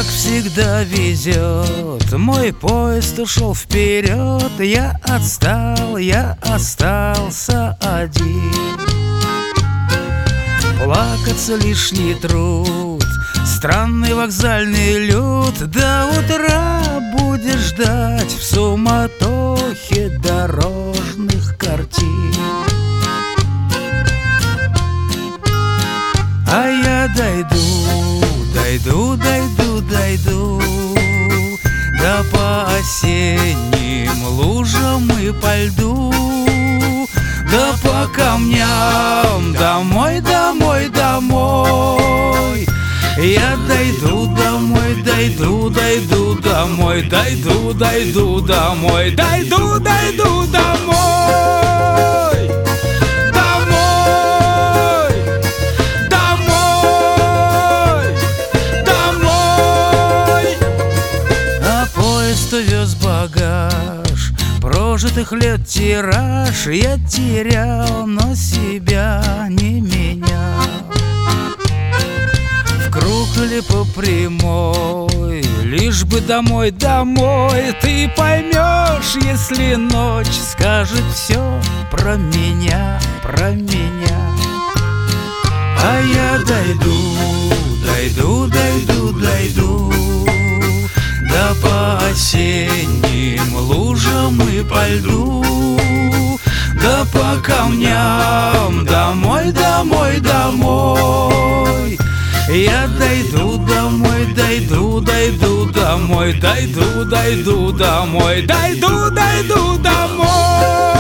как всегда везет, мой поезд ушел вперед. Я отстал, я остался один. Плакаться лишний труд, странный вокзальный люд. До утра будешь ждать в суматохе дорожных картин. А я дойду да по осенним лужам и по льду, да по камням домой. Я дойду домой, дойду домой, дойду домой, дойду домой. Вез багаж, прожитых лет тираж. Я терял, но себя не менял. В круг или по прямой, лишь бы домой. Ты поймешь, если ночь скажет все про меня. А я дойду да по осенним лужам и по льду, да по камням домой. Я дойду домой, дойду домой, дойду домой.